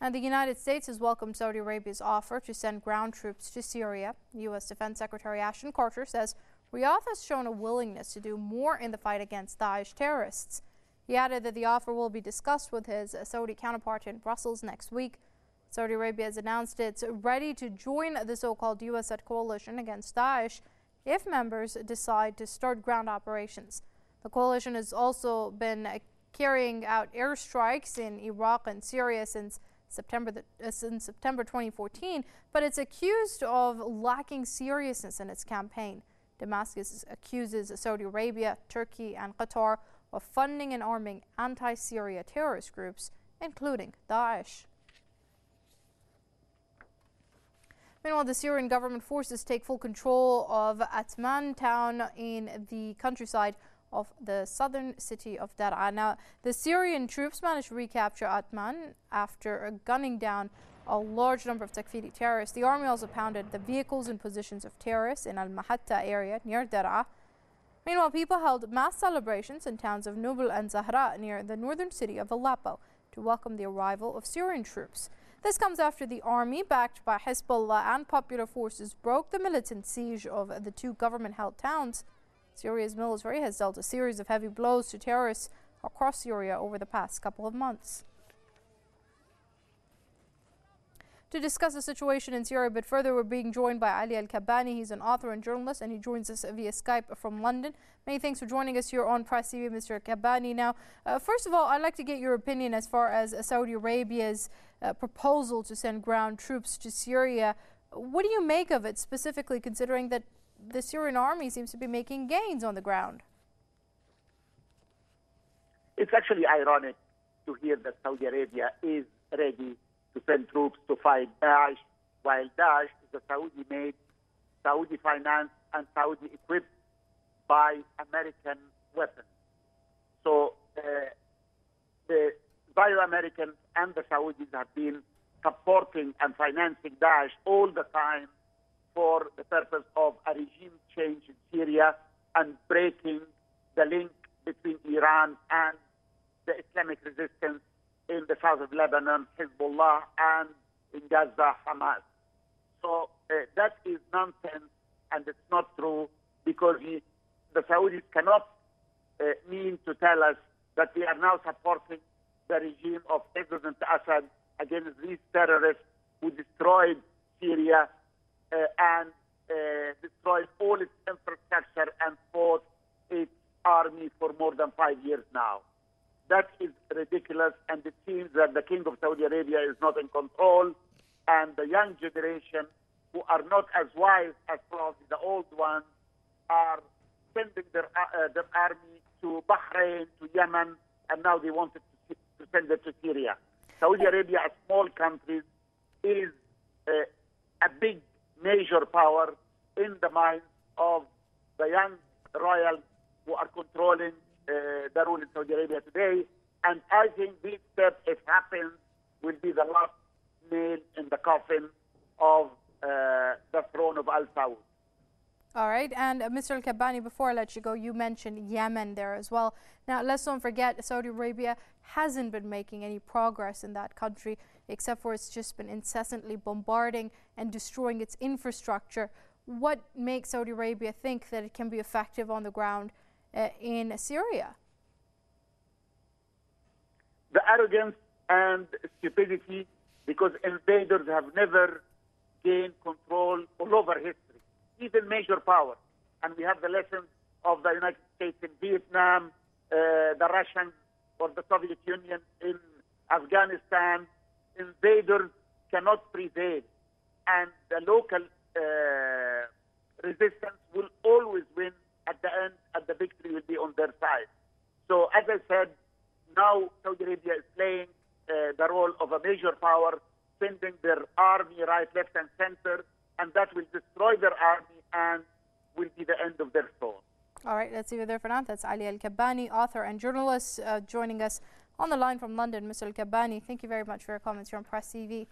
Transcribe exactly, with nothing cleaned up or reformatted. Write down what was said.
And the United States has welcomed Saudi Arabia's offer to send ground troops to Syria. U S Defense Secretary Ashton Carter says Riyadh has shown a willingness to do more in the fight against Daesh terrorists. He added that the offer will be discussed with his Saudi counterpart in Brussels next week. Saudi Arabia has announced it's ready to join the so-called U S-led coalition against Daesh if members decide to start ground operations. The coalition has also been carrying out airstrikes in Iraq and Syria since September the, uh, since September twenty fourteen, but it's accused of lacking seriousness in its campaign. Damascus accuses Saudi Arabia, Turkey, and Qatar of funding and arming anti-Syria terrorist groups, including Daesh. Meanwhile, the Syrian government forces take full control of Atman town in the countryside of the southern city of Daraa. Now, the Syrian troops managed to recapture Atman after gunning down a large number of Takfiri terrorists. The army also pounded the vehicles and positions of terrorists in Al-Mahatta area near Daraa. Meanwhile, people held mass celebrations in towns of Nubal and Zahra near the northern city of Aleppo to welcome the arrival of Syrian troops. This comes after the army, backed by Hezbollah and popular forces, broke the militant siege of the two government-held towns. Syria's military has dealt a series of heavy blows to terrorists across Syria over the past couple of months. To discuss the situation in Syria a bit further, we're being joined by Ali Al-Kabbani. He's an author and journalist, and he joins us via Skype from London. Many thanks for joining us here on Press T V, Mister Kabbani. Now, uh, first of all, I'd like to get your opinion as far as Saudi Arabia's uh, proposal to send ground troops to Syria. What do you make of it, specifically considering that the Syrian army seems to be making gains on the ground? It's actually ironic to hear that Saudi Arabia is ready to send troops to fight Daesh, while Daesh is a Saudi-made, Saudi-financed, and Saudi-equipped by American weapons. So uh, the bio-Americans and the Saudis have been supporting and financing Daesh all the time for the purpose of a regime change in Syria and breaking the link between Iran and the Islamic resistance in the south of Lebanon, Hezbollah, and in Gaza, Hamas. So uh, that is nonsense, and it's not true, because he, the Saudis cannot uh, mean to tell us that we are now supporting the regime of President Assad against these terrorists who destroyed Syria uh, and uh, destroyed all its infrastructure and fought its army for more than five years now. That is ridiculous, and it seems that the King of Saudi Arabia is not in control, and the young generation, who are not as wise as probably the old ones, are sending their, uh, their army to Bahrain, to Yemen, and now they wanted to, to send it to Syria. Saudi Arabia, a small country, is uh, a big, major power in the minds of the young royals who are controlling Uh, the rule in Saudi Arabia today, and I think this step, if happens, will be the last nail in the coffin of uh, the throne of Al Saud. All right, and uh, Mister Al-Kabbani, before I let you go, you mentioned Yemen there as well. Now, let's not forget Saudi Arabia hasn't been making any progress in that country, except for it's just been incessantly bombarding and destroying its infrastructure. What makes Saudi Arabia think that it can be effective on the ground Uh, in Syria? The arrogance and stupidity, because invaders have never gained control all over history, even major powers. And we have the lessons of the United States in Vietnam, uh, the Russians or the Soviet Union in Afghanistan. Invaders cannot prevail, and the local uh, resistance will always win. At the end, and the victory will be on their side. So, as I said, now Saudi Arabia is playing uh, the role of a major power, sending their army right, left, and center, and that will destroy their army and will be the end of their throne. All right, let's leave it there for now. That's Ali Al-Kabbani, author and journalist, uh, joining us on the line from London. Mister Al-Kabbani, thank you very much for your comments here on Press T V.